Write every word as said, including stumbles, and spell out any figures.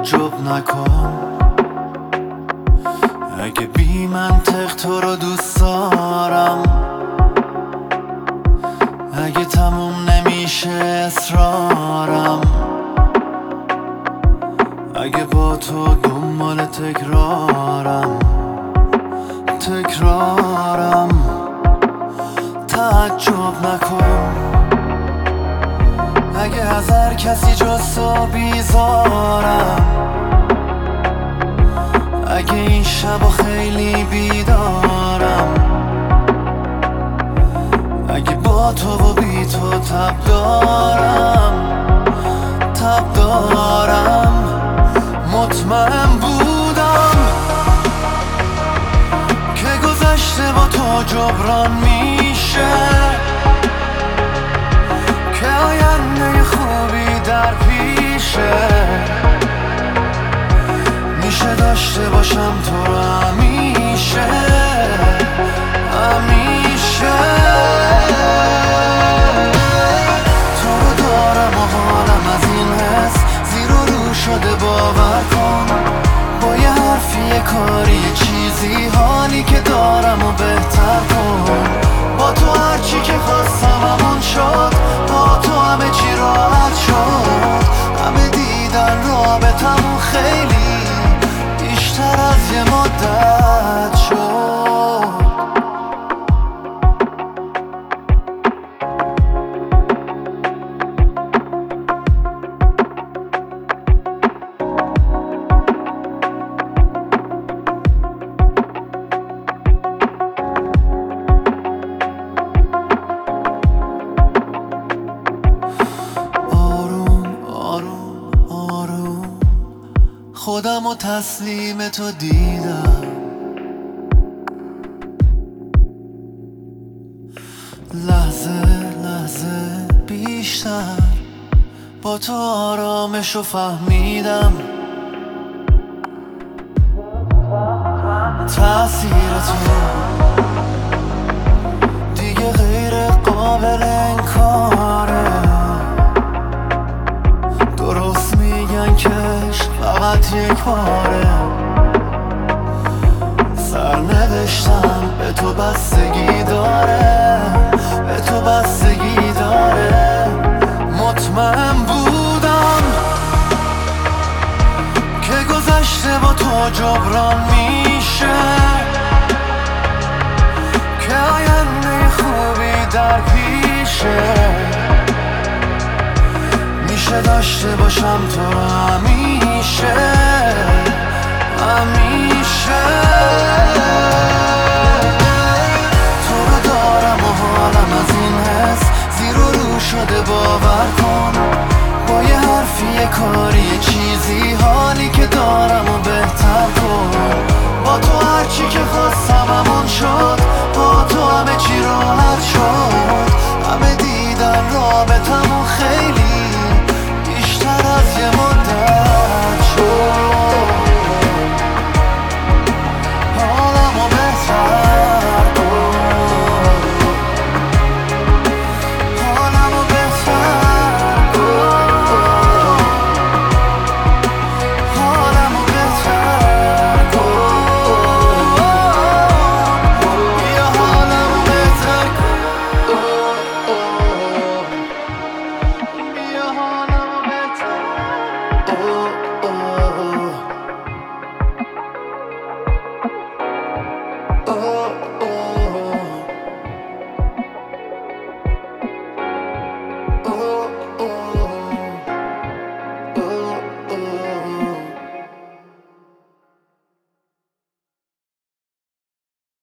تعجب نکن اگه بی منطق تو رو دوست دارم، اگه تموم نمیشه اصرارم، اگه با تو دنبال تکرارم تکرارم تعجب نکن اگه از هر کسی جز تو بیزارم، اگه این شب خیلی بیدارم، اگه با تو و بی تو تب دارم تب دارم. مطمئن بودم که گذشته با تو جبران میشه، که آینده خوبی در پیشه، میشه داشته باشم تو رو همیشه همیشه. تو رو دارم و حالم از این حس زیر و رو شده، باور کن با یه حرفی یه کاری یه چیزی حالی که دارم و بهتر کن. با تو هرچی که خواستم همون شد، با تو همه چی راحت شد، همه دیدن رابطمون خیلی بیشتر از یه مدت شد. خودم و تسلیم تو دیدم، لحظه لحظه بیشتر با تو آرامشو فهمیدم. تأثیر تو دیگه غیر قابل انکاره، درست میگن که فقط یک باره، سرنوشتم به تو بستگی داره به تو بستگی داره. مطمئن بودم که گذشته با تو جبران میشه، که آینده خوبی در پیشه، میشه داشته باشم تو همیشه همیشه.